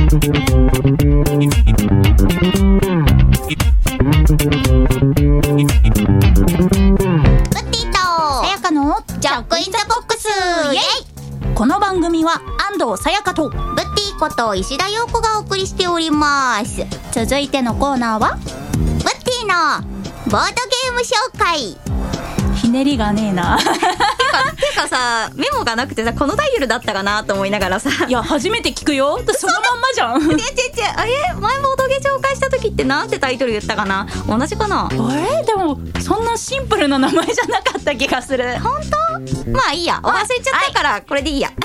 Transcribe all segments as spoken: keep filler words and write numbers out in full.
さやかのジャックインザボックス。イエイ。この番組は安藤さやかとブッティこと石田陽子がお送りしております。 続いてのコーナーはブッティのボードゲーム紹介。 ひねりがねえなてか、てかさ、メモがなくてさ、このタイトルだったかなと思いながらさ、 いや初めて聞くよ。そのまんまじゃん。 違う違う違う、あれ前ボードゲ紹介した時ってなんてタイトル言ったかな、同じかな。 あれでもそんなシンプルな名前じゃなかった気がする。 本当？まあいいや、忘れちゃったからこれでいいや。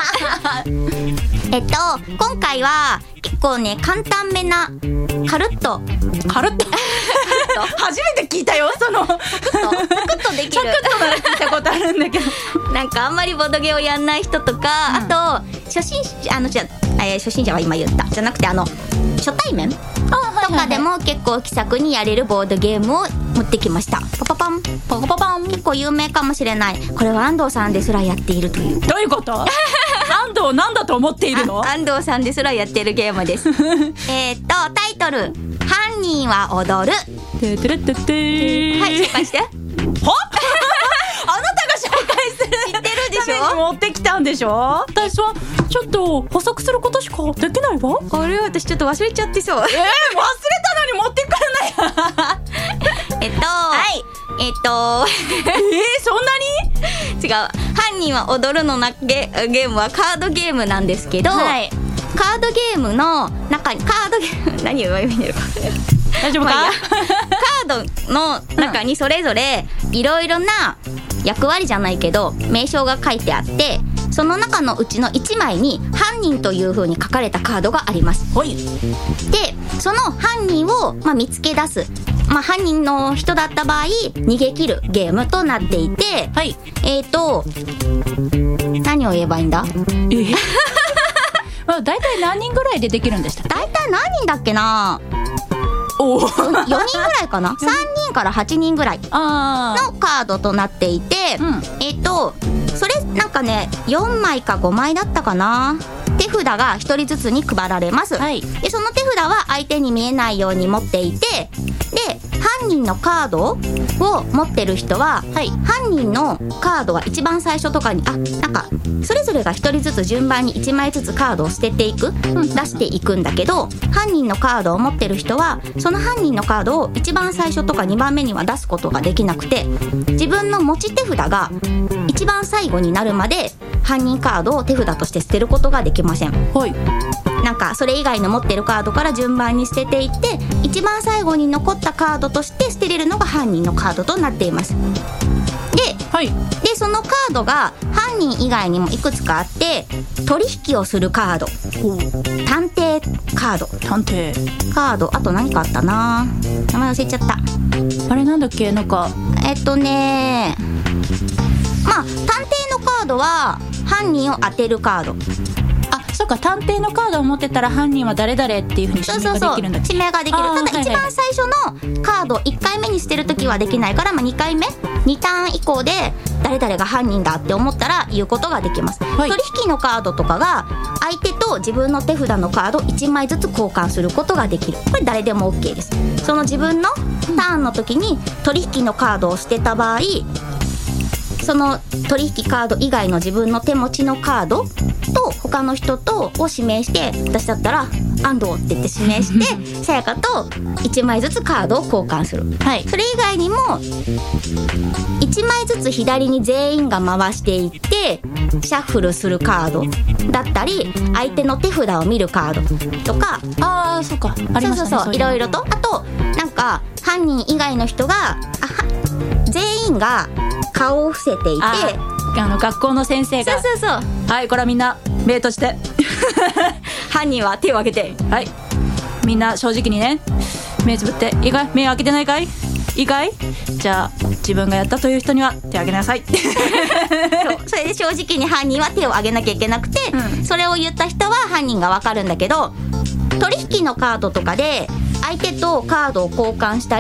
えっと今回は結構ね簡単めなカルッとカルッと初めて聞いたよ。そのサクサクッとできるサクッとなら聞いたことあるんだけどなんかあんまりボードゲをやんない人とか、 うん、あと初心者あのじゃ、えー、初心者は今言ったじゃなくてあの初対面とかでも結構気さくにやれるボードゲームを持ってきました。パパパンパパパン。 結構有名かもしれない。これは安藤さんですらやっているという。 どういうこと？安藤なんだと思っているの？ 安藤さんですらやってるゲームです。 えっとタイトル犯人は踊る。 ててれててー。 はい、紹介して。は？ あなたが紹介する。 知ってるでしょ？ ために持ってきたんでしょ？私はちょっと補足することしかできないわ。 これ私ちょっと忘れちゃってそう。 えー、忘れたのに持ってくれない。 えっとはいえっとえー、そんなに？ 違う。犯人は踊るのなゲ, ゲームはカードゲームなんですけど、はい、カードゲームの中にカードゲーム何を言うんだろう大丈夫か？ まあ、カードの中にそれぞれいろいろな役割じゃないけど名称が書いてあって、その中のうちのいちまいに犯人という風に書かれたカードがあります。 はい。 でその犯人を、まあ、見つけ出す、まあ、犯人の人だった場合逃げ切るゲームとなっていて、 はい、 えーと何を言えばいいんだ？ えーまあ、大体何人ぐらいでできるんでしたっけ？ 大体何人だっけな。 およにんぐらいかな。さんにんからはちにんぐらいのあカードとなっていて、うん、えっとそれなんかねよんまいかごまいだったかな。手札がひとりずつに配られます、はい、でその手札は相手に見えないように持っていて、で犯人のカードを持ってる人は、はい、犯人のカードは一番最初とかにあなんかそれぞれがひとりずつ順番にいちまいずつカードを捨てていく、うん、出していくんだけど、犯人のカードを持ってる人はその犯人のカードを一番最初とかにばんめには出すことができなくて、自分の持ち手札が一番最後になるまで犯人カードを手札として捨てることができません。 はい。 なんかそれ以外の持ってるカードから順番に捨てていって一番最後に残ったカードとして捨てれるのが犯人のカードとなっています。で、 はい、 でそのカードが犯人以外にもいくつかあって、取引をするカード、探偵カード、 探偵カード、あと何かあったな、名前忘れちゃった。 あれなんだっけ、なんかえっとねまあ探偵のカードは犯人を当てるカード。 あ、そうか、探偵のカードを持ってたら犯人は誰々っていう風に指名ができるんだっけ。 そうそうそう、指名ができる。ただ一番最初のカードいっかいめに捨てるときはできないから、まあ、にかいめにターン以降で誰々が犯人だって思ったら言うことができます、はい、取引のカードとかが相手と自分の手札のカードいちまいずつ交換することができる。これ誰でも OK です。その自分のターンの時に取引のカードを捨てた場合、その取引カード以外の自分の手持ちのカードと他の人とを指名して、私だったら安藤って言って指名してさやかといちまいずつカードを交換する、はい、それ以外にもいちまいずつ左に全員が回していってシャッフルするカードだったり、相手の手札を見るカードとか、 あーそうか、ありましたね。 そうそうそう、いろいろと、あとなんか犯人以外の人があ全員が顔を伏せていて、 あの学校の先生が、 そうそうそう、 はい、これはみんな目閉じて犯人は手を挙げて、 はい、みんな正直にね、目つぶって、いいかい、目開けてないかい、いいかい、じゃあ自分がやったという人には手を挙げなさいそうそれで正直に犯人は手を挙げなきゃいけなくて、うん、それを言った人は犯人が分かるんだけど、取引のカードとかで相手とカードを交換したり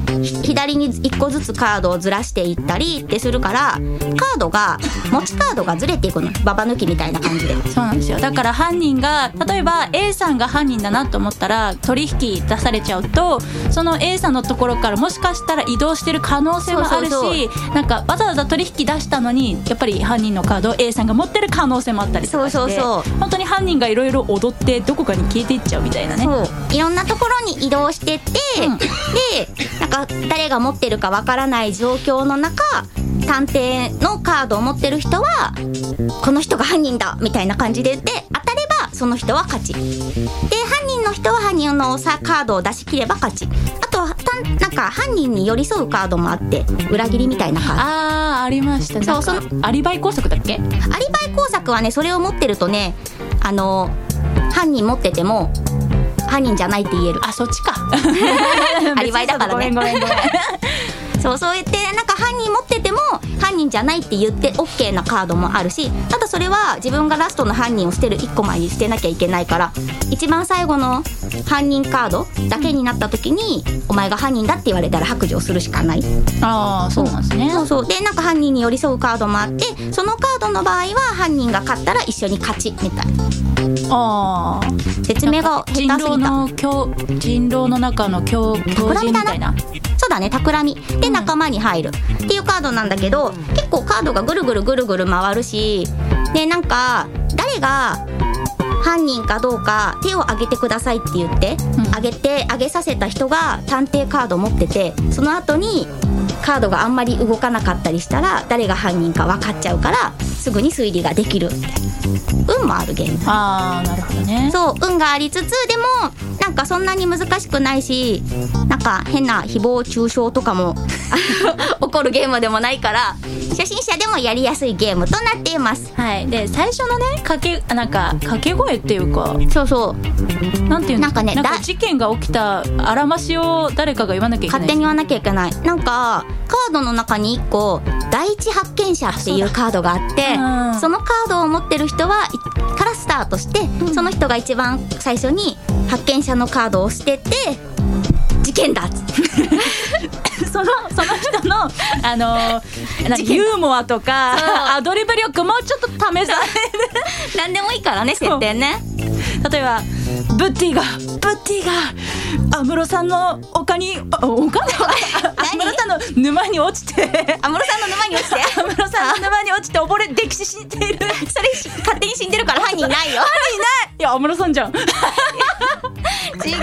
左にいっこずつカードをずらしていったりってするから、カードが持ちカードがずれていくの、ババ抜きみたいな感じで。 そうなんですよ。だから犯人が例えば A さんが犯人だなと思ったら取引出されちゃうと、その A さんのところからもしかしたら移動してる可能性もあるし、 そうそうなんかわざわざ取引出したのにやっぱり犯人のカードを A さんが持ってる可能性もあったりとかして、 そうそうそう本当に犯人がいろいろ踊ってどこかに消えていっちゃうみたいなね。 そういろんなところに移動してって、うん、でなんか誰が持ってるかわからない状況の中、探偵のカードを持ってる人はこの人が犯人だみたいな感じで言って当たればその人は勝ちで、犯人の人は犯人のさカードを出し切れば勝ち。あとはなんか犯人に寄り添うカードもあって、裏切りみたいなカード。 あーありましたね。 そうそう、 アリバイ工作だっけ。アリバイ工作はね、それを持ってるとね、あの犯人持ってても犯人じゃないって言える。 あ、そっちかアリバイだからね。 ごめんごめんごめんそうそう言ってなんか犯人持ってても犯人じゃないって言って OK なカードもあるし、ただそれは自分がラストの犯人を捨てるいっこまえに捨てなきゃいけないから、一番最後の犯人カードだけになった時に、うん、お前が犯人だって言われたら白状するしかない。 ああ、そうなんですね。 そうそうでなんか犯人に寄り添うカードもあって、そのカードの場合は犯人が勝ったら一緒に勝ちみたいな。 ああ、 説明が下手すぎた。 人狼の強人狼の中の強強人みたいな。 そうだね、企みで仲間に入るっていうカードなんだけど、結構カードがぐるぐるぐるぐる回るし、でなんか誰が犯人かどうか手を挙げてくださいって言って、うん、挙げて挙げさせた人が探偵カード持ってて、その後にカードがあんまり動かなかったりしたら誰が犯人か分かっちゃうから、すぐに推理ができるみたいな。運もあるゲーム。 あー、なるほどね。 そう、運がありつつでもなんかそんなに難しくないし、なんか変な誹謗中傷とかも起こるゲームでもないから、初心者でもやりやすいゲームとなっています。 はい。で最初のね、かけなんか掛け声っていうか、 そうそうなんていうんですか、 なんかね、 なんか事件が起きたあらましを誰かが言わなきゃいけない。 勝手に言わなきゃいけない。なんかカードの中にいっこ第一発見者っていうカードがあって、そ, そのカードを持ってる人はからスタートして、うん、その人が一番最初に発見者のカードを捨てて事件だっつってそのその人のあのー、なんかユーモアとかアドリブ力もちょっと試される何でもいいからね、設定ね。 例えばブッティがブッティが安室さんの丘に丘の安室さんの沼に落ちて安室さんの沼に落ちて安室さんの沼に落ちて溺れ溺死している。 それ勝手に死んでるから犯人いないよ。 犯人いない。いや安室さんじゃん。違う、それじゃ犯人いない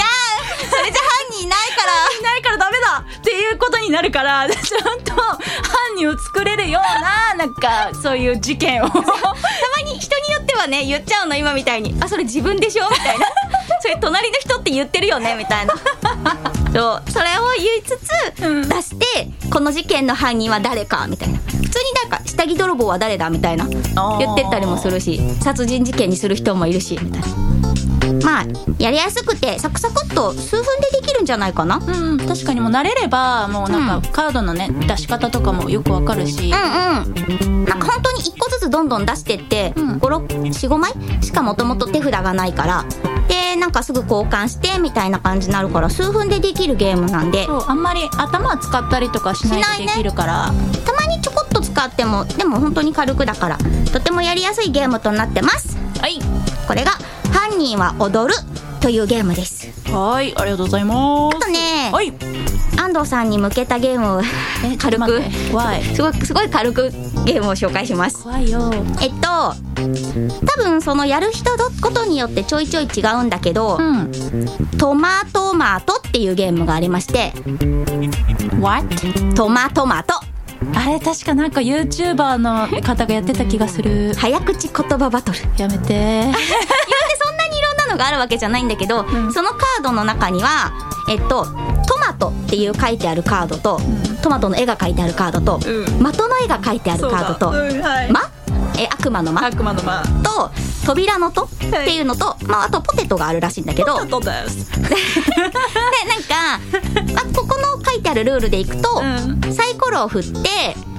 からいないからダメだっていうことになるから、ちゃんと犯人を作れるようななんかそういう事件をたまに人によってはね言っちゃうの、今みたいに。あ、それ自分でしょみたいなそれ隣の人って言ってるよねみたいなそう、それを言いつつ、うん、出してこの事件の犯人は誰かみたいな。普通になんか下着泥棒は誰だみたいな言ってったりもするし、殺人事件にする人もいるしみたいな。まあやりやすくてサクサクっと数分でできるんじゃないかな。 うん、確かにもう慣れればもうなんかカードのね、うん、出し方とかもよくわかるし、 うんうん、なんか本当にいっこずつどんどん出してって、うん、ご、ろく、よん、ごまいしかもともと手札がないから、でなんかすぐ交換してみたいな感じになるから、数分でできるゲームなんで、 そう、あんまり頭使ったりとかしないでできるから、 ね、たまにちょこっと使ってもでも本当に軽くだからとてもやりやすいゲームとなってます。 はい、 これが犯人は踊るというゲームです。 はい、ありがとうございます。 あとね、 はい、 安藤さんに向けたゲームを軽く怖いすごいすごい軽くゲームを紹介します。 怖いよ。 えっと多分そのやる人ごとによってちょいちょい違うんだけど、うん、トマトマトっていうゲームがありまして。 What? トマトマト、 あれ確かなんか YouTuber の方がやってた気がする。 早口言葉バトル。 やめて言うてそんなにいろんなのがあるわけじゃないんだけど、うん、そのカードの中にはえっとトマトっていう書いてあるカードと、うん、トマトの絵が書いてあるカードと、うん、的の絵が書いてあるカードと、うん、はい、まえ悪魔の間悪魔の間と扉の戸っていうのと、はい、まあ、あとポテトがあるらしいんだけど、 ポテトですでなんか、まあ、ここの書いてあるルールでいくと、うん、サイコロを振って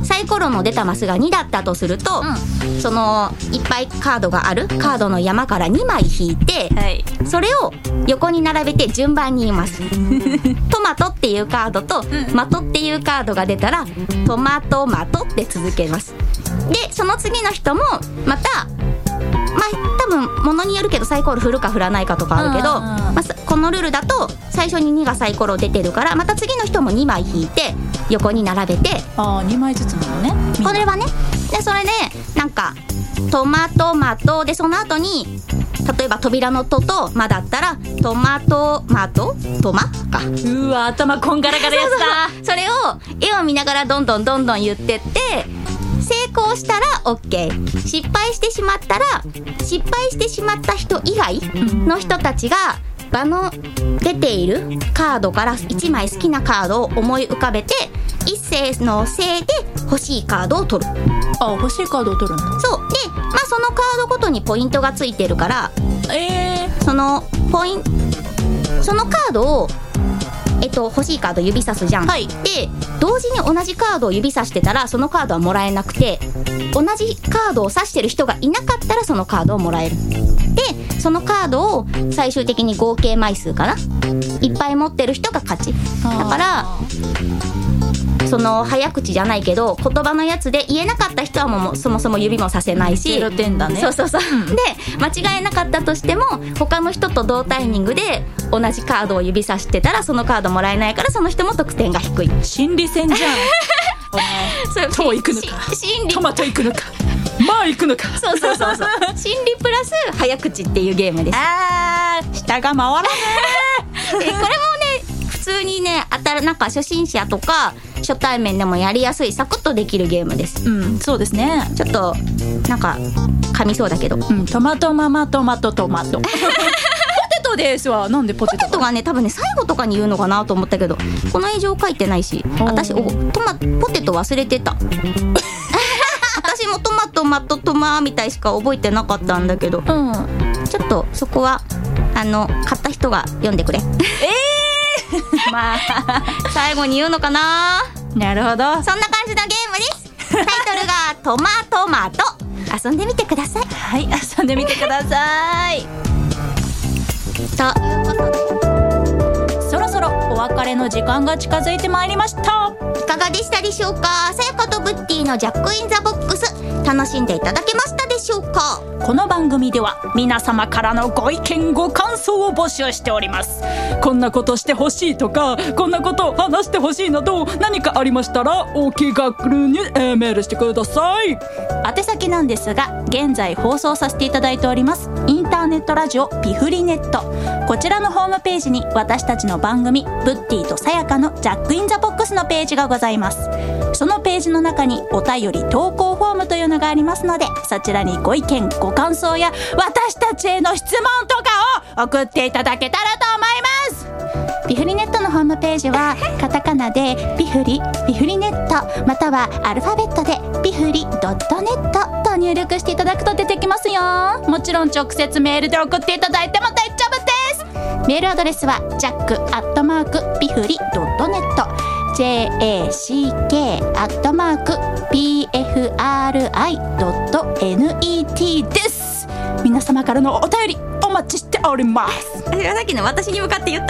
サイコロの出たマスがにだったとすると、うん、そのいっぱいカードがあるカードの山からにまい引いて、はい、それを横に並べて順番に言いますトマトっていうカードと、うん、マトっていうカードが出たらトマトマトって続けます。でその次の人もまたまあ多分ものによるけどサイコロ振るか振らないかとかあるけど、まあ、このルールだと最初ににがサイコロ出てるからまた次の人もにまい引いて横に並べて、 あにまいずつなのねこれはね。でそれでなんかトマトマトでその後に例えば扉のトとマだったらトマトマトトマか。 うわ頭こんがらがるやつだ。 それを絵を見ながらどんどんどんどん言ってって成功したら OK、 失敗してしまったら失敗してしまった人以外の人たちが場の出ているカードからいちまい好きなカードを思い浮かべて一斉のせいで欲しいカードを取る。 あ、欲しいカードを取るんだ。 そうで、まあ、そのカードごとにポイントがついてるから、 えー、 そのポインそのカードをえっと、欲しいカード指さすじゃん、はい、で同時に同じカードを指さしてたらそのカードはもらえなくて同じカードを指してる人がいなかったらそのカードをもらえる。でそのカードを最終的に合計枚数かないっぱい持ってる人が勝ちだから、その早口じゃないけど言葉のやつで言えなかった人はもうそもそも指もさせないし、 ゼロてんだね。 そうそうそうで間違えなかったとしても他の人と同タイミングで同じカードを指さしてたらそのカードもらえないからその人も得点が低い。 心理戦じゃんお前ト行くのかトマト行くのかまあ行くのかそうそうそうそう心理プラス早口っていうゲームです。 あー下が回らねえこれもね普通にね当たるなんか初心者とか初対面でもやりやすいサクッとできるゲームです。 うんそうですね。 ちょっとなんか噛みそうだけど、うん、 トマトママトマトトマトポテトですわ。なんでポテトポテトがね多分ね最後とかに言うのかなと思ったけどこの映像書いてないし私おトマポテト忘れてた私もトマトマトトマみたいしか覚えてなかったんだけど、うん、ちょっとそこはあの買った人が読んでくれ。えーまあ最後に言うのかな。 なるほど、 そんな感じのゲームです。タイトルがトマトマト。遊んでみてください。 はい、遊んでみてください。 ということでそろそろお別れの時間が近づいてまいりました。 いかがでしたでしょうか。さやかとブッティのジャックインザボックス楽しんでいただけましたでしょうか。 この番組では皆様からのご意見ご感想を募集しております。こんなことしてほしいとかこんなことを話してほしいなど何かありましたらお気軽にメールしてください。宛先なんですが現在放送させていただいておりますインターネットラジオピフリネット、こちらのホームページに私たちの番組ブッティとさやかのジャックインザボックスのページがございます。そのページの中にお便り投稿フォームというのがありますのでそちらにご意見ご感想や私たちへの質問とかを送っていただけたらと思います。ピフリネットのホームページはカタカナでピフリピフリネットまたはアルファベットでピフリドットネットと入力していただくと出てきますよ。もちろん直接メールで送っていただいても大丈夫です。メールアドレスはジャックアットマークピフリドットネット ジェーエーシーケー アットマーク ピーエフアールアイ ドット ネット です。皆様からのお便りお待ちしております。 さっきの私に向かって言った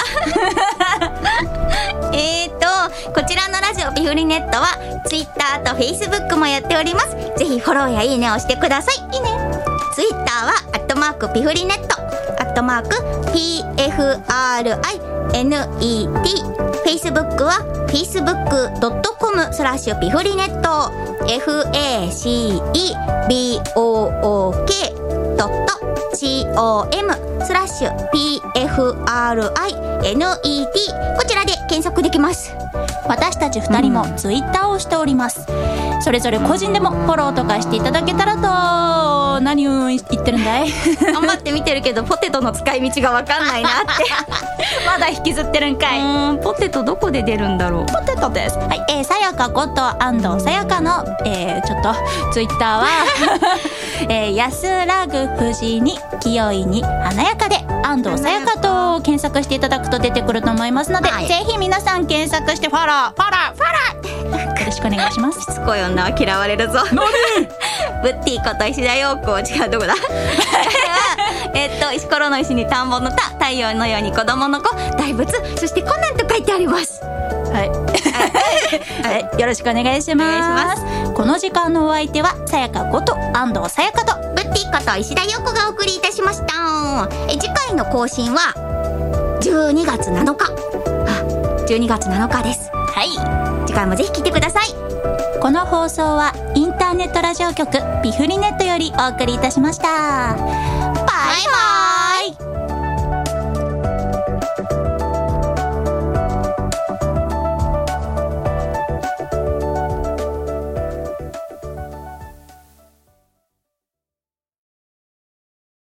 えーとこちらのラジオピフリネットは Twitter と Facebook もやっております。ぜひフォローやいいねをしてください。いいね。 Twitter はアットマークピフリネットアットマーク ピーエフアールアイエヌイーティー Facebook は フェイスブックドットコム スラッシュピフリネット エフエーシーイービーオーオーケー ドット コム スラッシュ ピーエフアールアイエヌイーティー こちらで検索できます。 私たちふたりもツイッターをしております、うん、それぞれ個人でもフォローとかしていただけたらと。何を言ってるんだい頑張って見てるけどポテトの使い道が分かんないなってまだ引きずってるんかい。 うーんポテトどこで出るんだろう。 ポテトです。はい、えー、さやかこと安藤さやかの、えー、ちょっとツイッターは、えー、安らぐ藤に清いに華やかで安藤さやかと検索していただくと出てくると思いますので、はい、ぜひ皆さん検索してフォローフォローフォローよろしくお願いします。 しつこい呼んだは嫌われるぞ。 何ブッティこと石田陽子。違う、どこだえっと石ころの石に田んぼの田、太陽のように子供の子、大仏、そしてコナンと書いてあります。 はいはい、よろしくお願いします。 お願いします。 この時間のお相手はさやかこと安藤さやかとブッティこと石田陽子がお送りいたしました。え次回の更新はじゅうにがつなのか。あ、じゅうにがつなのかです。 はい、 次回もぜひ聞いてください。 この放送はインターネットラジオ局ピフリネットよりお送りいたしました。